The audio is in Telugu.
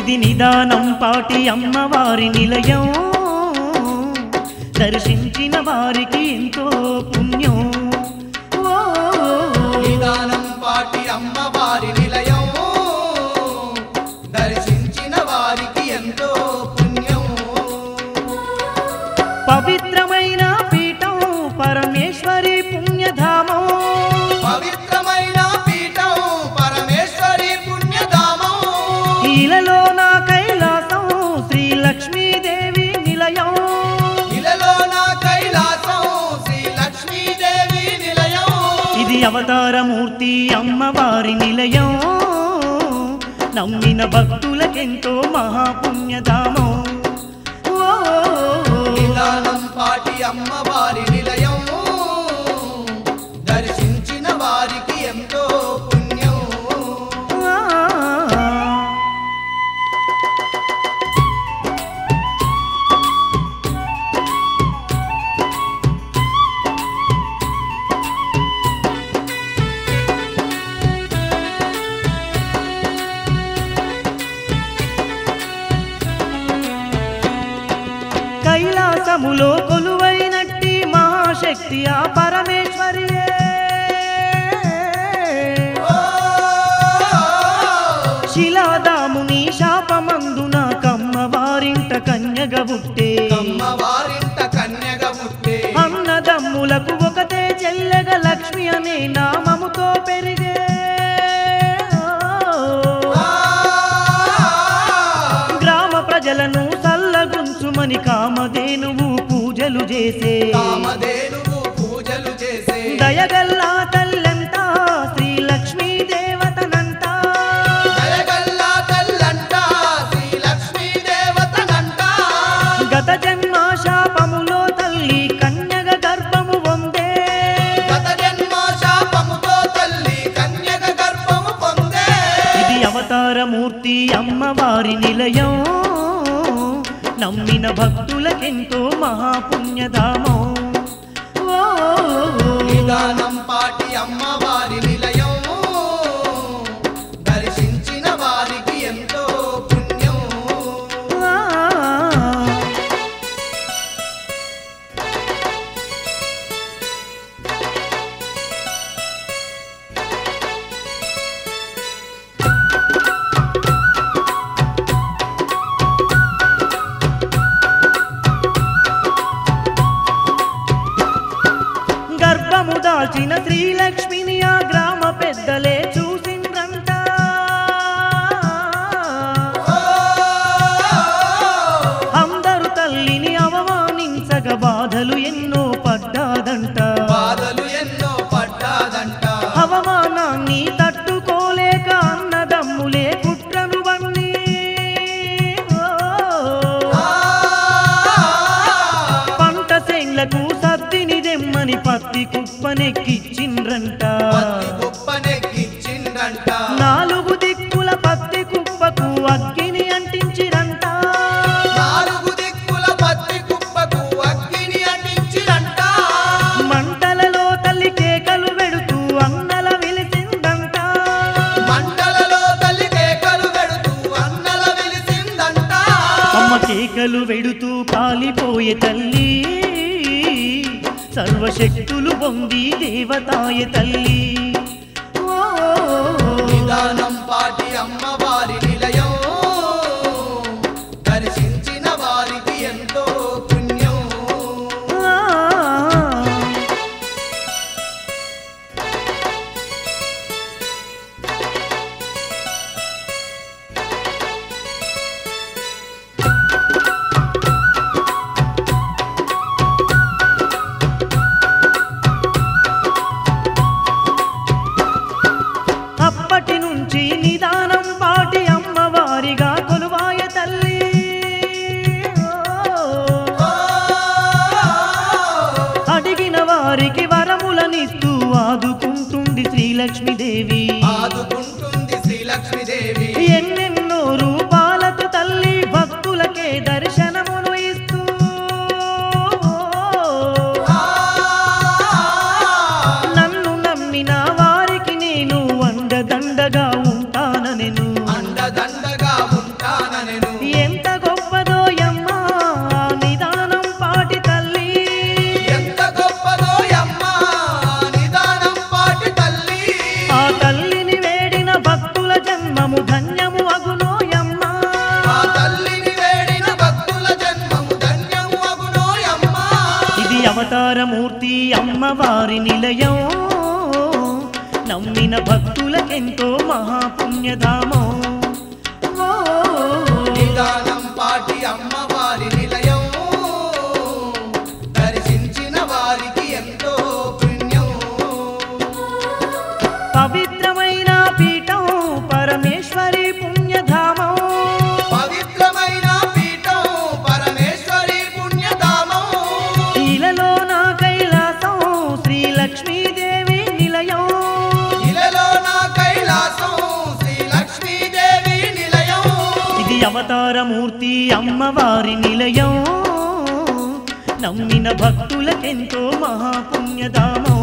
ఇది నిదానం పాటి అమ్మవారి నిలయం, దర్శించిన వారికి ఎంతో పుణ్యం. నిదానం పాటి అమ్మవారి నిలయం, దర్శించిన వారికి ఎంతో పుణ్యం. పవిత్రమైన పీఠం పరమేశ్వరి పుణ్యధామం, పవిత్రమైన పీఠం పరమేశ్వరి పుణ్యధామం. ఇలలో నా కైలాసం శ్రీ లక్ష్మీదేవి నిలయం, ఇలలో నా కైలాసం శ్రీ లక్ష్మీదేవి నిలయం. ఇది అవతారమూర్తి అమ్మవారి నిలయం, నమ్మిన భక్తులకెంతో మహాపుణ్యధామం. నిదానం పాటి అమ్మవారి నిలయం, దర్శించిన వారికి ఎంతో పుణ్యం. కైలాసములో కొలువైనట్టి మహాశక్తి ఆ పరమేశ్వరియే, శిలాదాముని శాపమందున కమ్మవారింట కన్యగ పుట్టే, అమ్మవారింట కన్యగ పుట్టే. అన్నదమ్ములకు ఒకటే చెల్లెగ లక్ష్మి అనే నామముతో పెరిగే. గ్రామ ప్రజలను సల్లగుంచుమని కామధేనువు పూజలు చేసే, కామధేనువు పూజలు చేసే. దయగల్లా తల్లంట శ్రీ లక్ష్మీ దేవతనంట, దయగల్లా తల్లంట శ్రీ లక్ష్మీ దేవతనంట. గత జన్మ శాపములో తల్లి కన్యగ గర్భము పొందే, గత జన్మ శాపముతో తల్లి కన్యగ గర్భము పొందే. ఇది అవతారమూర్తి అమ్మవారి నిలయం, నమ్మిన భక్తులకెంతో మహాపుణ్యధామం. నిదానం పాటి అమ్మవారి నిలయం, దర్శించిన వారికి ఎంతో పుణ్యం. గర్భము దాల్చిన శ్రీలక్ష్మిని ఆ గ్రామ పెద్దలే చూసిండ్రంట, అందరు తల్లిని అవమానించగ బాధలు ఎన్నో పడ్డాదంట, బాధలు ఎన్నో పడ్డాదంట. అవమానాన్ని తట్టుకోలేక అన్నదమ్ములే కుట్రను వన్ని, పంట సేన్లకు సద్దిని దెమ్మని పత్తి కుప్పనెక్కిచ్చిండ్రంట, పత్తి కుప్పనెక్కిచ్చిండ్రంట. 4 దిక్కుల పత్తి కుప్పకు అగ్గిని అంటించిరంట, 4 దిక్కుల పత్తి కుప్పకు అగ్గిని అంటించిరంట. మంటలలో తల్లి కేకలు వెడుతూ అన్నల విలిసిందంట, మంటలలో తల్లి కేకలు వెడుతూ అన్నల వెలిసిందంట. అమ్మ కేకలు వెడుతూ కాలిపోయే తల్లి, సర్వశక్తులు పొంది దేవతాయ తల్లి. నిదానం పాటి అమ్మవారి నిలయం, దర్శించిన వారికి ఎంతో పుణ్యం. అప్పటి నుంచి నిదానం పాటి అమ్మవారిగా కొలువాయ తల్లి, అడిగిన వారికి వరములనిస్తూ ఆదుకుంటుంది శ్రీలక్ష్మీదేవి, ఆదుకుంటుంది శ్రీలక్ష్మీదేవి. ఎన్నెన్నో రూపాలతో తల్లి భక్తులకే దర్శనమును ఇస్తూ, నన్ను నమ్మిన వారికి నేను అండదండగా ఉంటాననెను, అండదండగా ఉంటానని అమ్మవారి నిలయం నమ్మిన భక్తులకెంతో మహాపుణ్యధామం ఓ నిదానం పాటి అమ్మవారి నిలయం దర్శించిన వారికి ఎంతో పుణ్యం పవిత్రమైన పీఠం పరమేశ్వరి పుణ్యధామం పవిత్రమైన పీఠం పరమేశ్వరి పుణ్యధామం ఇలలో నా కైలాసం శ్రీ లక్ష్మీదేవి నిలయం ఇలలో నా కైలాసం శ్రీ లక్ష్మీదేవి నిలయం ఇది అవతారమూర్తి అమ్మవారి నిలయం నమ్మిన భక్తులకెంతో మహాపుణ్యధామం